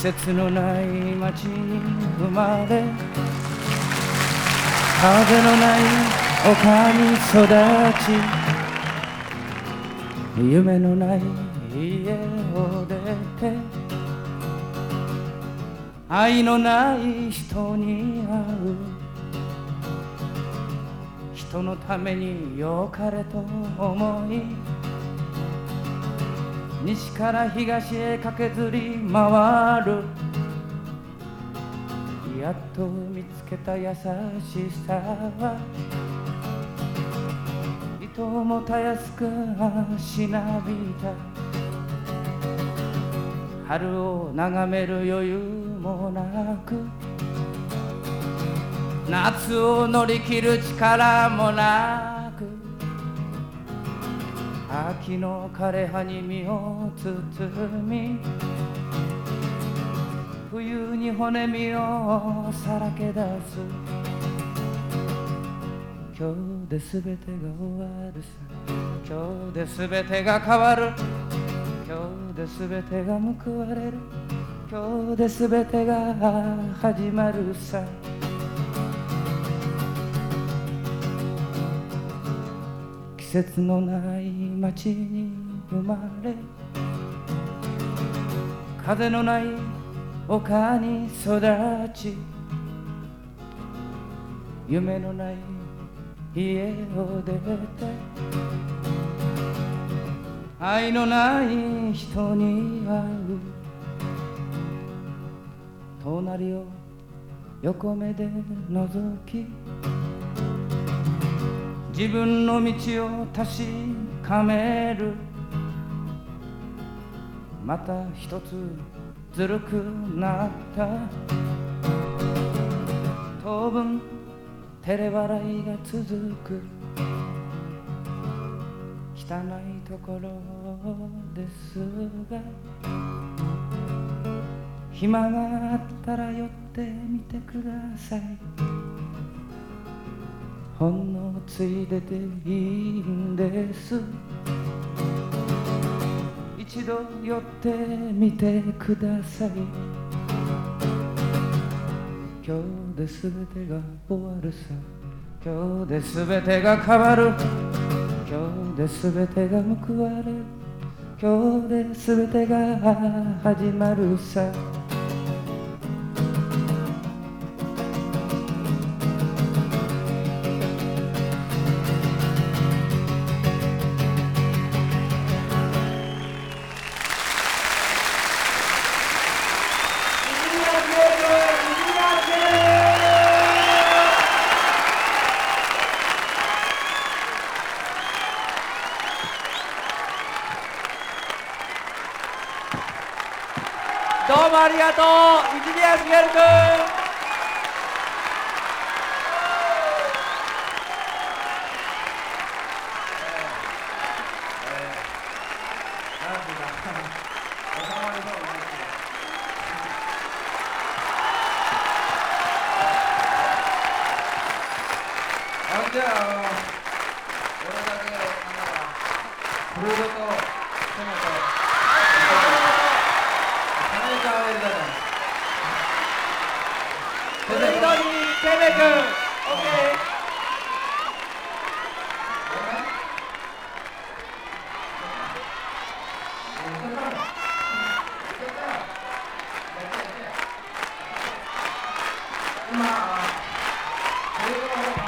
節のない街に生まれ、風のない丘に育ち、夢のない家を出て、愛のない人に会う。人のために良かれと思い、西から東へ駆けずり回る。やっと見つけた優しさは、いともたやすくしなびた。春を眺める余裕もなく、夏を乗り切る力もなく、秋の枯葉に身を包み、冬に骨身をさらけ出す。今日で全てが終わるさ、今日で全てが変わる、今日で全てが報われる、今日で全てが始まるさ。季節のない街に生まれ、風のない丘に育ち、夢のない家を出て、愛のない人に会う。隣を横目で覗き、自分の道を確かめる。また一つずるくなった。当分照れ笑いが続く。汚いところですが、暇があったら寄ってみてください。ほんのついででいいんです。一度寄ってみてください。今日で全てが終わるさ、今日で全てが変わる、今日で全てが報われる、今日で全てが始まるさ。どうもありがとう、泉谷しげるくん。じゃあ、俺だけフルードとトマトテレビドにケベ君、オッケー。今